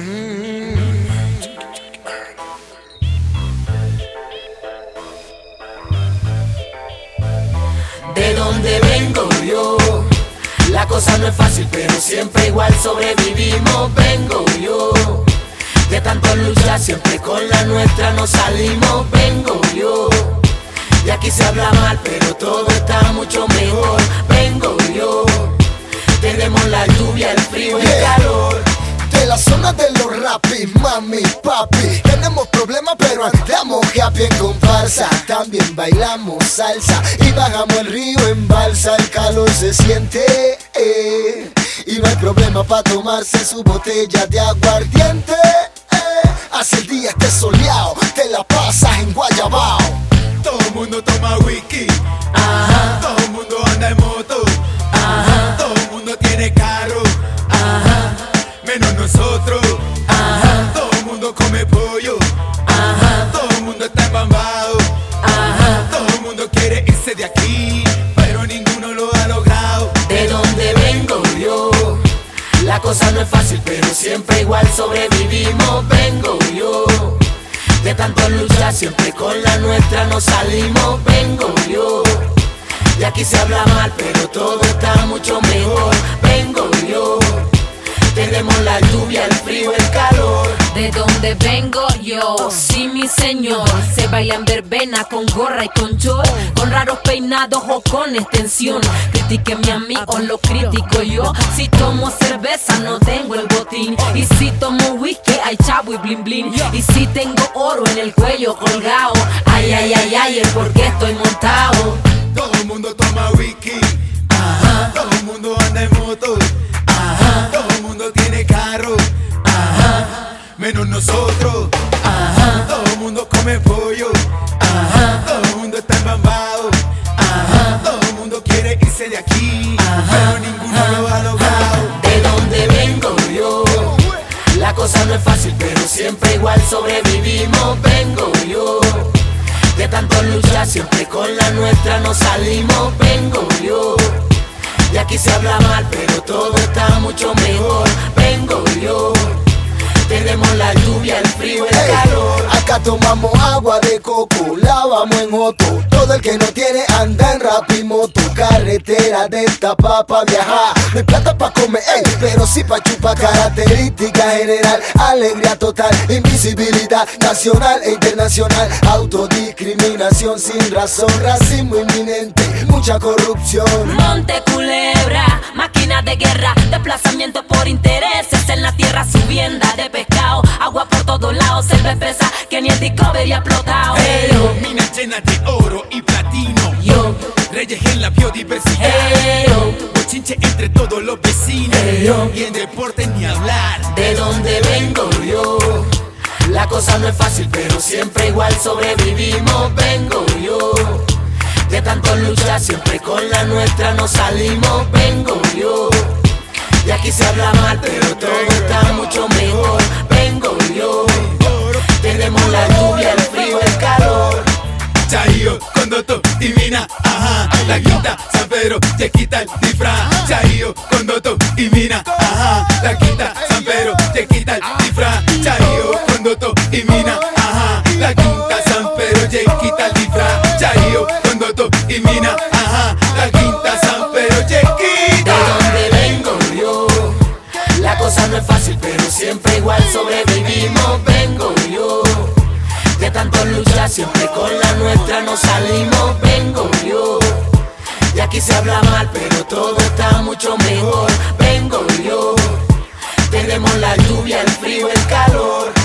De donde vengo yo, la cosa no es fácil, pero siempre igual sobrevivimos. Vengo yo, de tanto luchar, siempre con la nuestra nos salimos. Vengo yo, y aquí se habla mal, pero todo está mucho mejor. Vengo yo, tenemos la lluvia, el frío y el calor. De la zona de los rapis, mami, papi, tenemos problemas pero andamos happy en comparsa. También bailamos salsa y bajamos el río en balsa. El calor se siente y no hay problema para tomarse su botella de aguardiente. Hace el día esté soleado, te la pasas en Guayabao. Todo el mundo toma whisky, ajá. Todo el mundo anda en moto, ajá. Todo el mundo tiene carro, ajá. Menos nosotros, ajá. Todo el mundo come pollo, ajá. Todo el mundo está embambado, ajá. Todo el mundo quiere irse de aquí, pero ninguno lo ha logrado. De donde vengo yo, la cosa no es fácil, pero siempre igual sobrevivimos. Vengo yo, de tanto luchar, siempre con la nuestra nos salimos. Vengo yo, y aquí se habla mal, pero todo está mucho mejor. Vengo yo, tenemos la lluvia, el frío, el calor. De donde vengo yo, sí mi señor, se baila en verbena con gorra y con short, con raros peinados o con extensión. Critíquenme a mí o lo critico yo. Si tomo cerveza no tengo el botín, y si tomo whisky hay chavo y blin blin, y si tengo oro en el cuello colgado, ay ay ay ay, el por qué estoy montado. Todo el mundo toma whisky, ajá. Todo el mundo anda en moto, ajá. Todo el mundo tiene carro, ajá. Menos nosotros, ajá. Todo el mundo come pollo, ajá. Todo el mundo está embambado, ajá. Todo el mundo quiere irse de aquí, ajá. Pero ninguno lo ha logrado. De donde vengo yo, la cosa no es fácil, pero siempre igual sobrevivimos. Vengo yo, de tanto luchar, siempre con la nuestra nos salimos. Vengo yo, y aquí se habla mal, pero todo está mucho mejor. Vengo yo, tenemos la lluvia, el frío, el calor. Acá tomamos agua de coco, lavamos en Otto. Todo el que no tiene anda en rapimoto. Carretera de esta pa' viajar. No hay plata pa' comer, pero sí pa' chupar. Característica general, alegría total, invisibilidad nacional e internacional. Autodiscriminación sin razón, racismo inminente, mucha corrupción. Monte Culebra, máquina de guerra, desplazamiento por intereses en la tierra, subienda de pescado, agua por todos lados, selva espesa que ni el Discovery ha explotado. Hey, minas llenas de oro y platino, Yo, reyes en la biodiversidad, hey, yo, bochinche entre todos los vecinos, hey, yo. y en deporte ni hablar. De donde vengo yo, la cosa no es fácil, pero siempre igual sobrevivimos. Vengo yo, de tanto luchar, siempre con la nuestra nos salimos. Vengo yo, y aquí se habla mal, pero todo está mucho mejor. Vengo yo, tenemos la lluvia, el frío, el calor. Chayo, Condoto y Mina, ajá. La quinta, San Pedro, te quita el disfraz. Chayo, Condoto y Mina, ajá. La quinta, San Pedro, te quita el disfraz. Chayo, Condoto y Mina, ajá. La quinta, San Pedro, te quita el disfraz. Chayo, Condoto y Mina, ajá. La quinta, San Pedro, te quita. De donde vengo yo, la cosa no es fácil, pero siempre igual sobrevivimos. Vengo yo, de tanto luchar, siempre con la nuestra nos salimos. Vengo yo, y aquí se habla mal, pero todo está mucho mejor. Vengo yo, tenemos la lluvia, el frío, el calor.